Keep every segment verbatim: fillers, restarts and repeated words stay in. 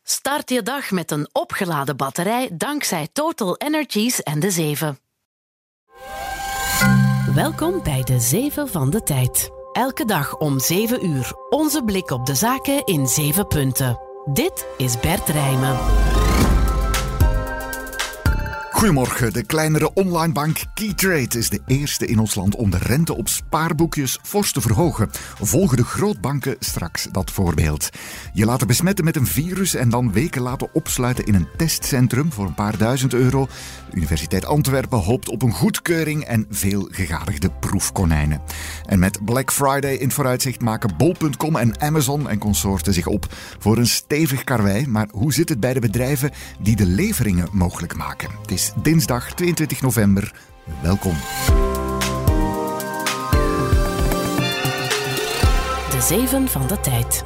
Start je dag met een opgeladen batterij dankzij Total Energies en de zeven. Welkom bij de zeven van de tijd. Elke dag om zeven uur. Onze blik op de zaken in zeven punten. Dit is Bert Rijmen. Goedemorgen. De kleinere onlinebank Keytrade is de eerste in ons land om de rente op spaarboekjes fors te verhogen. Volgen de grootbanken straks dat voorbeeld. Je laten besmetten met een virus en dan weken laten opsluiten in een testcentrum voor een paar duizend euro. De Universiteit Antwerpen hoopt op een goedkeuring en veel gegadigde proefkonijnen. En met Black Friday in het vooruitzicht maken bol punt com en Amazon en consorten zich op voor een stevig karwei. Maar hoe zit het bij de bedrijven die de leveringen mogelijk maken? Het is dinsdag tweeëntwintig november. Welkom. De zeven van de tijd.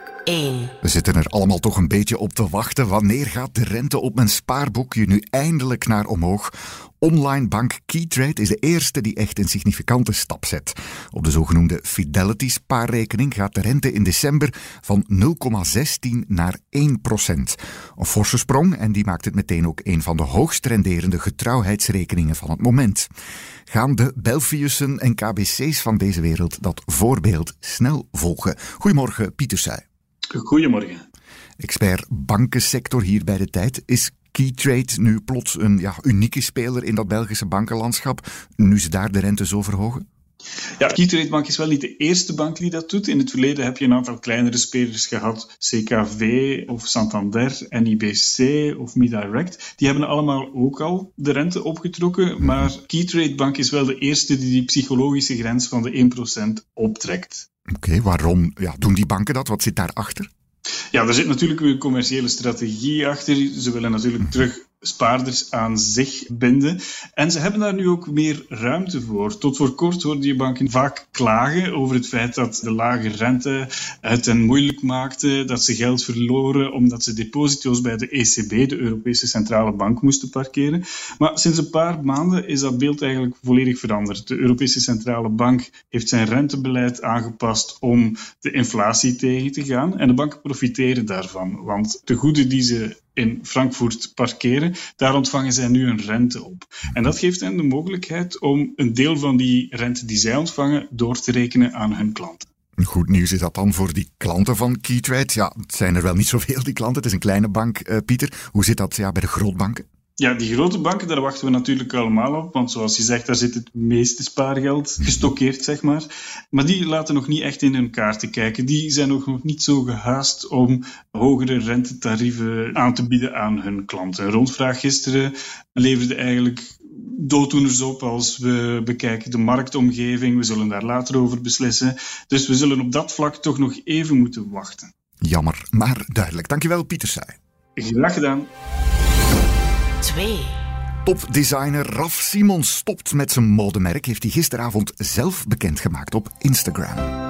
één. We zitten er allemaal toch een beetje op te wachten. Wanneer gaat de rente op mijn spaarboekje nu eindelijk naar omhoog? Online bank Keytrade is de eerste die echt een significante stap zet. Op de zogenoemde Fidelity spaarrekening gaat de rente in december van nul komma zestien naar één procent. Een forse sprong en die maakt het meteen ook een van de hoogst renderende getrouwheidsrekeningen van het moment. Gaan de Belfiussen en K B C's van deze wereld dat voorbeeld snel volgen? Goedemorgen, Pieter Suij. Goedemorgen. Expert bankensector hier bij de tijd. Is Keytrade nu plots een ja, unieke speler in dat Belgische bankenlandschap, nu ze daar de rente zo verhogen? Ja, Keytrade Bank is wel niet de eerste bank die dat doet. In het verleden heb je een aantal kleinere spelers gehad. C K V of Santander, N I B C of MeDirect. Die hebben allemaal ook al de rente opgetrokken. Maar Keytrade Bank is wel de eerste die die psychologische grens van de één procent optrekt. Oké, okay, waarom ja, doen die banken dat? Wat zit daarachter? Ja, er zit natuurlijk een commerciële strategie achter. Ze willen natuurlijk terug spaarders aan zich binden. En ze hebben daar nu ook meer ruimte voor. Tot voor kort hoorde je banken vaak klagen over het feit dat de lage rente het hen moeilijk maakte, dat ze geld verloren omdat ze deposito's bij de E C B, de Europese Centrale Bank, moesten parkeren. Maar sinds een paar maanden is dat beeld eigenlijk volledig veranderd. De Europese Centrale Bank heeft zijn rentebeleid aangepast om de inflatie tegen te gaan. En de banken profiteren daarvan, want de goeden die ze in Frankfurt parkeren, daar ontvangen zij nu een rente op. En dat geeft hen de mogelijkheid om een deel van die rente die zij ontvangen door te rekenen aan hun klanten. Goed nieuws is dat dan voor die klanten van Keytrade. Ja, het zijn er wel niet zoveel, die klanten. Het is een kleine bank, uh, Pieter. Hoe zit dat ja, bij de grootbanken? Ja, die grote banken, daar wachten we natuurlijk allemaal op. Want zoals je zegt, daar zit het meeste spaargeld gestockeerd, zeg maar. Maar die laten nog niet echt in hun kaarten kijken. Die zijn nog niet zo gehaast om hogere rentetarieven aan te bieden aan hun klanten. Een rondvraag gisteren leverde eigenlijk dooddoeners op als we bekijken de marktomgeving. We zullen daar later over beslissen. Dus we zullen op dat vlak toch nog even moeten wachten. Jammer, maar duidelijk. Dankjewel, Pieter Suij. Graag gedaan. twee. Topdesigner Raf Simons stopt met zijn modemerk, heeft hij gisteravond zelf bekendgemaakt op Instagram.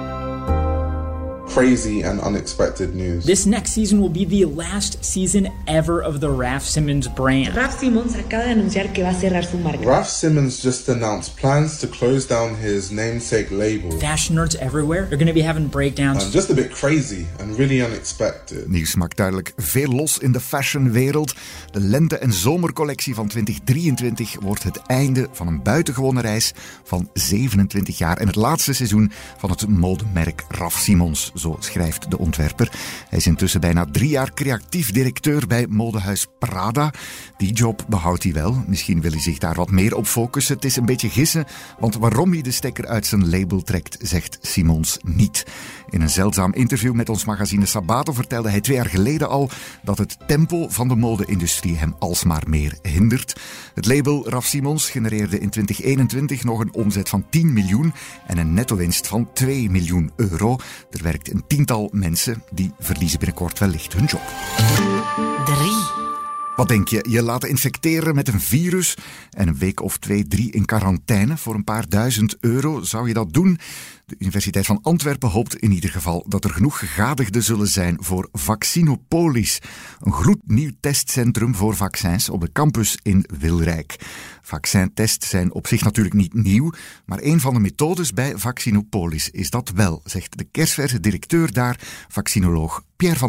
Crazy and unexpected news. This next season will be the last season ever of the Raf Simons brand. Raf Simons acaba de anunciar que va a cerrar su marca. Raf Simons just announced plans to close down his namesake label. Fashion nerds everywhere are going to be having breakdowns. And just a bit crazy and really unexpected. Nieuws maakt duidelijk veel los in de fashionwereld. De lente- en zomercollectie van twintig drieëntwintig wordt het einde van een buitengewone reis van zevenentwintig jaar en het laatste seizoen van het modemerk Raf Simons. Zo schrijft de ontwerper. Hij is intussen bijna drie jaar creatief directeur bij modehuis Prada. Die job behoudt hij wel. Misschien wil hij zich daar wat meer op focussen. Het is een beetje gissen, want waarom hij de stekker uit zijn label trekt, zegt Simons niet. In een zeldzaam interview met ons magazine Sabato vertelde hij twee jaar geleden al dat het tempo van de mode-industrie hem alsmaar meer hindert. Het label Raf Simons genereerde in twintig eenentwintig nog een omzet van tien miljoen en een netto-winst van twee miljoen euro. Er werkt een tiental mensen, die verliezen binnenkort wellicht hun job. drie. Wat denk je? Je laten infecteren met een virus en een week of twee, drie in quarantaine voor een paar duizend euro. Zou je dat doen? De Universiteit van Antwerpen hoopt in ieder geval dat er genoeg gegadigden zullen zijn voor Vaccinopolis, een gloednieuw testcentrum voor vaccins op de campus in Wilrijk. Vaccintests zijn op zich natuurlijk niet nieuw, maar een van de methodes bij Vaccinopolis is dat wel, zegt de kersverse directeur daar, vaccinoloog Pierre van Damme.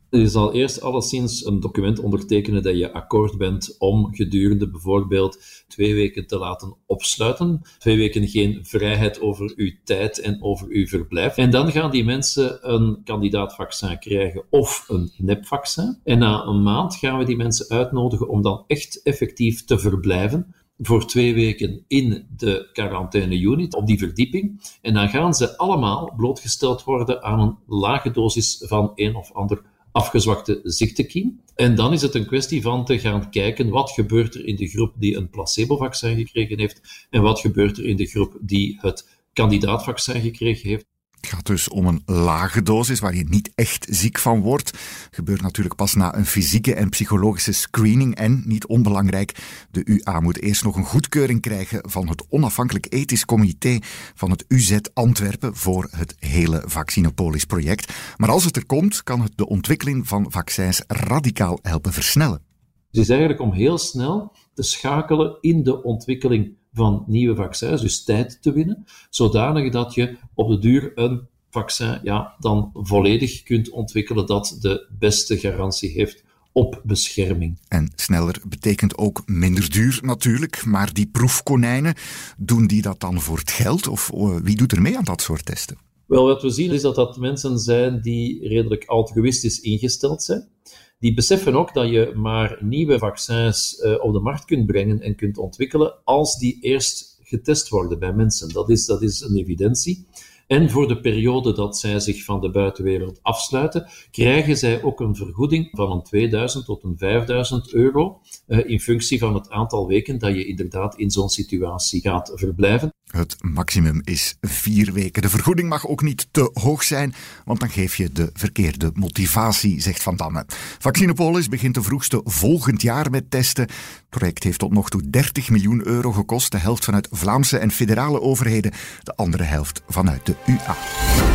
Je zal eerst alleszins een document ondertekenen dat je akkoord bent om gedurende bijvoorbeeld twee weken te laten opsluiten. Twee weken geen vrijheid over uw tijd en over uw verblijf. En dan gaan die mensen een kandidaatvaccin krijgen of een nepvaccin. En na een maand gaan we die mensen uitnodigen om dan echt effectief te verblijven voor twee weken in de quarantaine-unit, op die verdieping. En dan gaan ze allemaal blootgesteld worden aan een lage dosis van een of ander afgezwakte ziektekiem. En dan is het een kwestie van te gaan kijken wat gebeurt er in de groep die een placebo-vaccin gekregen heeft en wat gebeurt er in de groep die het kandidaatvaccin gekregen heeft. Het gaat dus om een lage dosis waar je niet echt ziek van wordt. Gebeurt natuurlijk pas na een fysieke en psychologische screening. En, niet onbelangrijk, de U A moet eerst nog een goedkeuring krijgen van het onafhankelijk ethisch comité van het U Z Antwerpen voor het hele Vaccinopolis-project. Maar als het er komt, kan het de ontwikkeling van vaccins radicaal helpen versnellen. Het is eigenlijk om heel snel te schakelen in de ontwikkeling van nieuwe vaccins, dus tijd te winnen, zodanig dat je op de duur een vaccin ja, dan volledig kunt ontwikkelen dat de beste garantie heeft op bescherming. En sneller betekent ook minder duur natuurlijk, maar die proefkonijnen, doen die dat dan voor het geld? Of wie doet er mee aan dat soort testen? Wel, wat we zien is dat dat mensen zijn die redelijk altruïstisch ingesteld zijn. Die beseffen ook dat je maar nieuwe vaccins uh, op de markt kunt brengen en kunt ontwikkelen als die eerst getest worden bij mensen. Dat is, dat is een evidentie. En voor de periode dat zij zich van de buitenwereld afsluiten, krijgen zij ook een vergoeding van een tweeduizend tot een vijfduizend euro uh, in functie van het aantal weken dat je inderdaad in zo'n situatie gaat verblijven. Het maximum is vier weken. De vergoeding mag ook niet te hoog zijn, want dan geef je de verkeerde motivatie, zegt Van Damme. Vaccinopolis begint de vroegste volgend jaar met testen. Het project heeft tot nog toe dertig miljoen euro gekost, de helft vanuit Vlaamse en federale overheden, de andere helft vanuit de U A.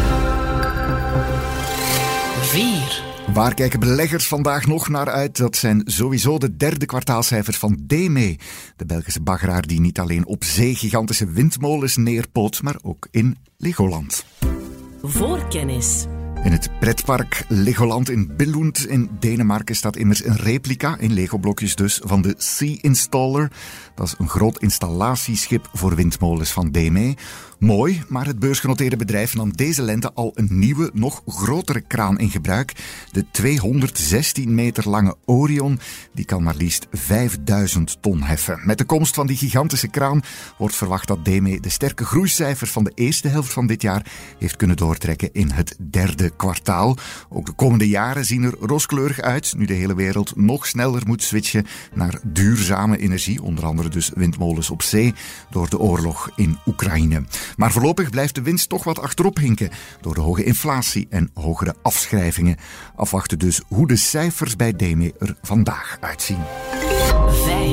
vier. Waar kijken beleggers vandaag nog naar uit? Dat zijn sowieso de derde kwartaalcijfers van D M E. De Belgische baggeraar die niet alleen op zee gigantische windmolens neerpoot, maar ook in Legoland. Voorkennis. In het pretpark Legoland in Billund in Denemarken staat immers een replica, in Lego-blokjes dus, van de Sea Installer. Dat is een groot installatieschip voor windmolens van D M E. Mooi, maar het beursgenoteerde bedrijf nam deze lente al een nieuwe, nog grotere kraan in gebruik. De tweehonderdzestien meter lange Orion, die kan maar liefst vijfduizend ton heffen. Met de komst van die gigantische kraan wordt verwacht dat D M E de sterke groeicijfers van de eerste helft van dit jaar heeft kunnen doortrekken in het derde kwartaal. Ook de komende jaren zien er rooskleurig uit, nu de hele wereld nog sneller moet switchen naar duurzame energie, onder andere dus windmolens op zee, door de oorlog in Oekraïne. Maar voorlopig blijft de winst toch wat achterop hinken door de hoge inflatie en hogere afschrijvingen. Afwachten dus hoe de cijfers bij D M E er vandaag uitzien. vijf.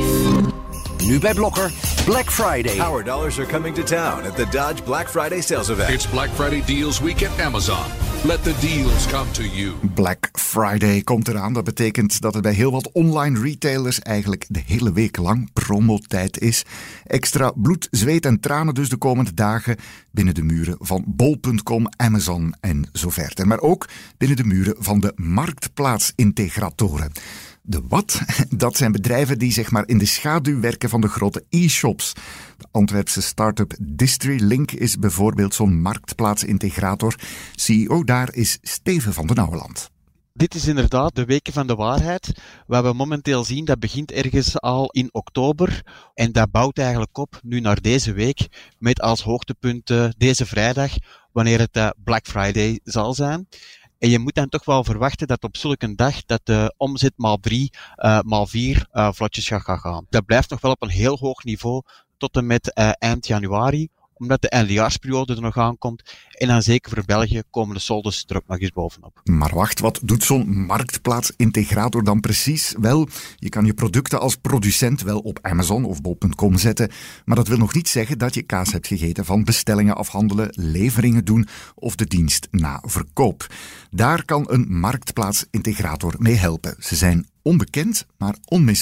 Nu bij Blokker, Black Friday. Our dollars are coming to town at the Dodge Black Friday sales event. It's Black Friday Deals Week at Amazon. Let the deals come to you. Black Friday komt eraan. Dat betekent dat het bij heel wat online retailers eigenlijk de hele week lang promotijd is. Extra bloed, zweet en tranen dus de komende dagen binnen de muren van bol punt com, Amazon en zo verder. Maar ook binnen de muren van de marktplaatsintegratoren. De wat? Dat zijn bedrijven die zeg maar in de schaduw werken van de grote e-shops. De Antwerpse start-up DistriLink is bijvoorbeeld zo'n marktplaatsintegrator. C E O daar is Steven van den Nouweland. Dit is inderdaad de weken van de waarheid. Wat we momenteel zien, dat begint ergens al in oktober. En dat bouwt eigenlijk op nu naar deze week. Met als hoogtepunt uh, deze vrijdag, wanneer het uh, Black Friday zal zijn. En je moet dan toch wel verwachten dat op zulke dag dat de omzet maal drie, uh, maal vier uh, vlotjes gaat gaan. Dat blijft nog wel op een heel hoog niveau tot en met uh, eind januari, omdat de eindejaarsperiode er nog aankomt. En dan zeker voor België komen de soldes er ook nog eens bovenop. Maar wacht, wat doet zo'n marktplaatsintegrator dan precies? Wel, je kan je producten als producent wel op Amazon of bol punt com zetten, maar dat wil nog niet zeggen dat je kaas hebt gegeten van bestellingen afhandelen, leveringen doen of de dienst na verkoop. Daar kan een marktplaatsintegrator mee helpen. Ze zijn onbekend, maar onmisbaar.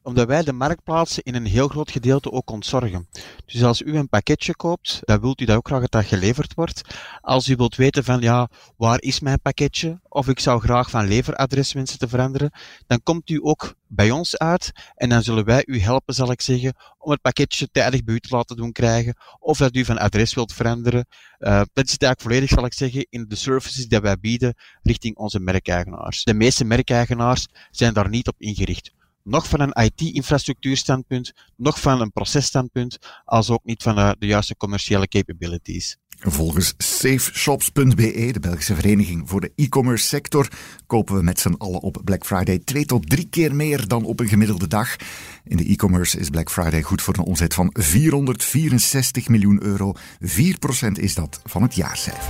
Omdat wij de marktplaatsen in een heel groot gedeelte ook ontzorgen. Dus als u een pakketje koopt, dan wilt u dat ook graag dat dat geleverd wordt. Als u wilt weten van, ja, waar is mijn pakketje? Of ik zou graag van leveradres wensen te veranderen, dan komt u ook bij ons uit en dan zullen wij u helpen, zal ik zeggen, om het pakketje tijdig bij u te laten doen krijgen, of dat u van adres wilt veranderen. Uh, dat zit eigenlijk volledig, zal ik zeggen, in de services die wij bieden richting onze merkeigenaars. De meeste merkeigenaars zijn daar niet op ingericht. Nog van een I T-infrastructuurstandpunt, nog van een processtandpunt, als ook niet van uh, de juiste commerciële capabilities. Volgens safeshops punt b e, de Belgische vereniging voor de e-commerce sector, kopen we met z'n allen op Black Friday twee tot drie keer meer dan op een gemiddelde dag. In de e-commerce is Black Friday goed voor een omzet van vierhonderdvierenzestig miljoen euro. vier procent is dat van het jaarcijfer.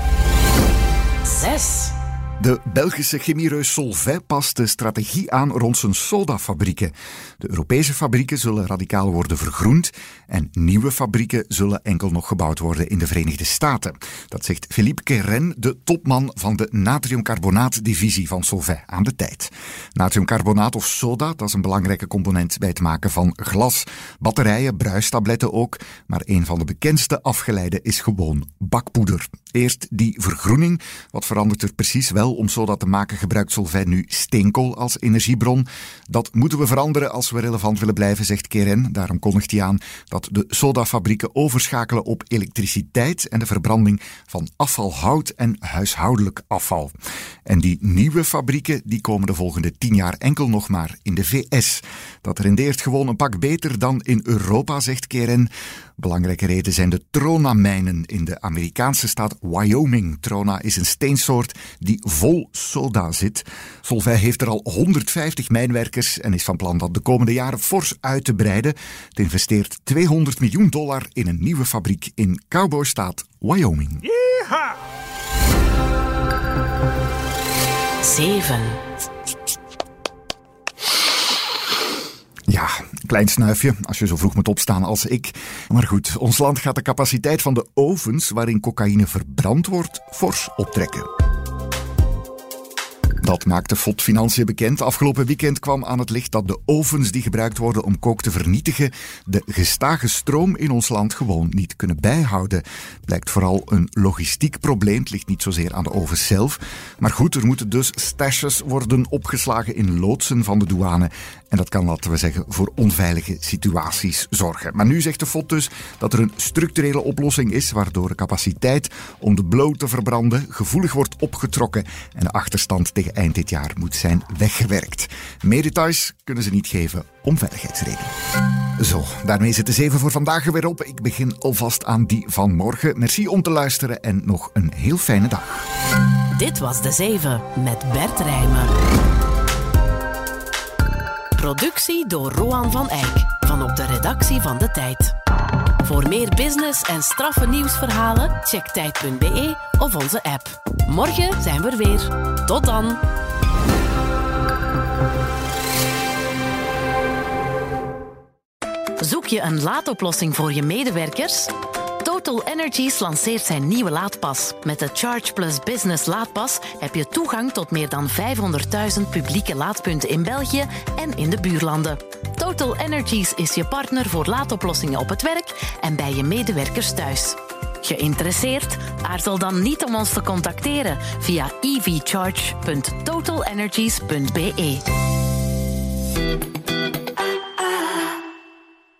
zes. De Belgische chemiereus Solvay past de strategie aan rond zijn sodafabrieken. De Europese fabrieken zullen radicaal worden vergroend en nieuwe fabrieken zullen enkel nog gebouwd worden in de Verenigde Staten. Dat zegt Philippe Queyren, de topman van de natriumcarbonaat-divisie van Solvay, aan De Tijd. Natriumcarbonaat of soda, dat is een belangrijke component bij het maken van glas, batterijen, bruistabletten ook. Maar een van de bekendste afgeleiden is gewoon bakpoeder. Eerst die vergroening. Wat verandert er precies? Wel, om soda te maken gebruikt Solvay nu steenkool als energiebron. Dat moeten we veranderen als we relevant willen blijven, zegt Queyren. Daarom kondigt hij aan dat de sodafabrieken overschakelen op elektriciteit en de verbranding van afvalhout en huishoudelijk afval. En die nieuwe fabrieken die komen de volgende tien jaar enkel nog maar in de V S. Dat rendeert gewoon een pak beter dan in Europa, zegt Queyren. Belangrijke reden zijn de Trona-mijnen in de Amerikaanse staat Wyoming. Trona is een steensoort die vol soda zit. Solvay heeft er al honderdvijftig mijnwerkers en is van plan dat de komende jaren fors uit te breiden. Het investeert tweehonderd miljoen dollar in een nieuwe fabriek in Cowboystaat Wyoming. Yeeha! zeven. Ja, klein snuifje als je zo vroeg moet opstaan als ik. Maar goed, ons land gaat de capaciteit van de ovens waarin cocaïne verbrand wordt fors optrekken. Dat maakte F O D Financiën bekend. Afgelopen weekend kwam aan het licht dat de ovens die gebruikt worden om kook te vernietigen de gestage stroom in ons land gewoon niet kunnen bijhouden. Het blijkt vooral een logistiek probleem. Het ligt niet zozeer aan de ovens zelf. Maar goed, er moeten dus stashes worden opgeslagen in loodsen van de douane. En dat kan, laten we zeggen, voor onveilige situaties zorgen. Maar nu zegt de F O D dus dat er een structurele oplossing is waardoor de capaciteit om de blow te verbranden gevoelig wordt opgetrokken en de achterstand tegen eind dit jaar moet zijn weggewerkt. Meer details kunnen ze niet geven om veiligheidsredenen. Zo, daarmee zit de zeven voor vandaag er weer op. Ik begin alvast aan die van morgen. Merci om te luisteren en nog een heel fijne dag. Dit was de zeven met Bert Rijmen. Productie door Roan van Eyck van op de redactie van De Tijd. Voor meer business en straffe nieuwsverhalen check tijd punt b e of onze app. Morgen zijn we er weer. Tot dan! Zoek je een laadoplossing voor je medewerkers? Total Energies lanceert zijn nieuwe laadpas. Met de Charge Plus Business laadpas heb je toegang tot meer dan vijfhonderdduizend publieke laadpunten in België en in de buurlanden. Total Energies is je partner voor laadoplossingen op het werk en bij je medewerkers thuis. Geïnteresseerd? Aarzel dan niet om ons te contacteren via e v charge punt total energies punt b e.